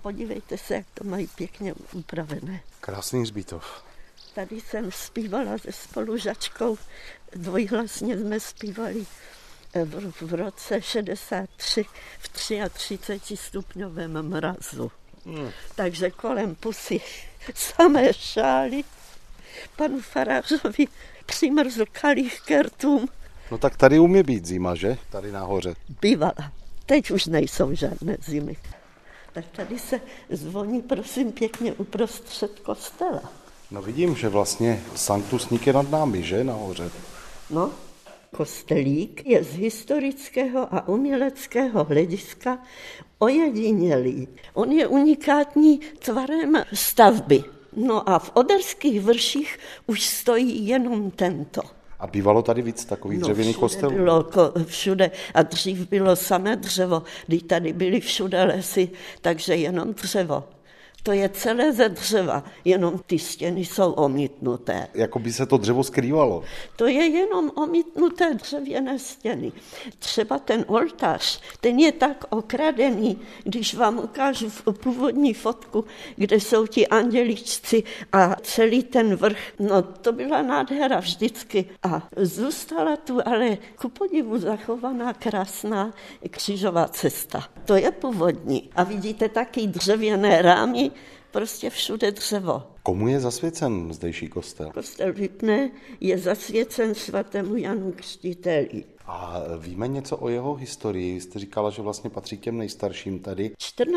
podívejte se, jak to mají pěkně upravené. Krásný hřbitov. Tady jsem zpívala se spolužačkou, dvojhlasně jsme zpívali v roce 63 v 33 stupňovém mrazu. Takže kolem pusy samé šály, panu farářovi přimrzl kalich kertům. No tak tady umí být zima, že? Tady nahoře. Bývala. Teď už nejsou žádné zimy. Tak tady se zvoní, prosím, pěkně uprostřed kostela. No vidím, že vlastně Sanctus Nik je nad námi, že? Nahoře. No, kostelík je z historického a uměleckého hlediska ojedinělý. On je unikátní tvarem stavby. No a v Oderských vrších už stojí jenom tento. A bývalo tady víc takových dřevěných kostelů? Bylo všude a dřív bylo samé dřevo, když tady byly všude lesy, takže jenom dřevo. To je celé ze dřeva, jenom ty stěny jsou omítnuté. Jako by se to dřevo skrývalo. To je jenom omítnuté dřevěné stěny. Třeba ten oltář, ten je tak okradený, když vám ukážu původní fotku, kde jsou ti anděličci a celý ten vrch. No to byla nádhera vždycky. A zůstala tu ale ku podivu zachovaná krásná křížová cesta. To je původní. A vidíte taky dřevěné rámy, prostě všude dřevo. Komu je zasvěcen zdejší kostel? Kostel Rypné je zasvěcen svatému Janu Křtiteli. A víme něco o jeho historii? Jste říkala, že vlastně patří k těm nejstarším tady.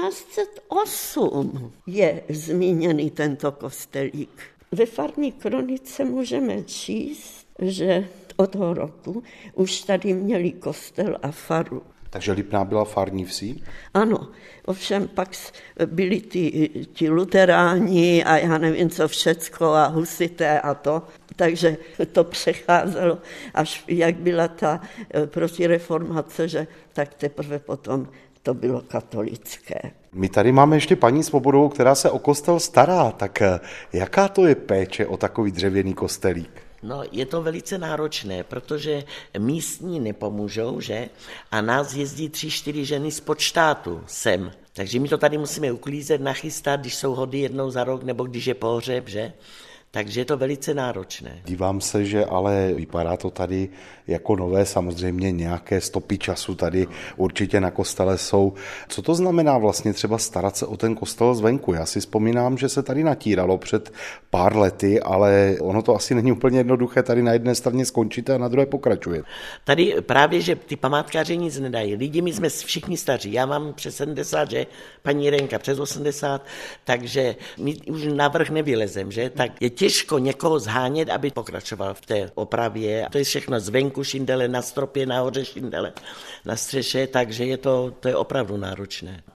1408 je zmíněný tento kostelík. Ve farní kronice můžeme číst, že od toho roku už tady měli kostel a faru. Takže Lipná byla farní vsí? Ano, ovšem pak byli ti luteráni a já nevím co všecko a husité a to. Takže to přecházelo, až jak byla ta protireformace, že tak teprve potom to bylo katolické. My tady máme ještě paní Svobodovou, která se o kostel stará. Tak jaká to je péče o takový dřevěný kostelík? No, je to velice náročné, protože místní nepomůžou, že? A nás jezdí 3-4 ženy z podštátu sem. Takže my to tady musíme uklízet, nachystat, když jsou hody jednou za rok, nebo když je pohřeb, že? Takže je to velice náročné. Dívám se, že ale vypadá to tady jako nové, samozřejmě nějaké stopy času tady určitě na kostele jsou. Co to znamená vlastně třeba starat se o ten kostel zvenku? Já si vzpomínám, že se tady natíralo před pár lety, ale ono to asi není úplně jednoduché tady na jedné straně skončit a na druhé pokračuje. Tady právě, že ty památkáři nic nedají. Lidi, my jsme všichni staří. Já mám přes 70, že? Paní Jirenka přes 80, takže my už na vrch nevylezem, že? Tak je těžko někoho zhánět, aby pokračoval v té opravě. To je všechno zvenku, šindele na stropě, nahoře šindele na střeše, takže to je opravdu náročné.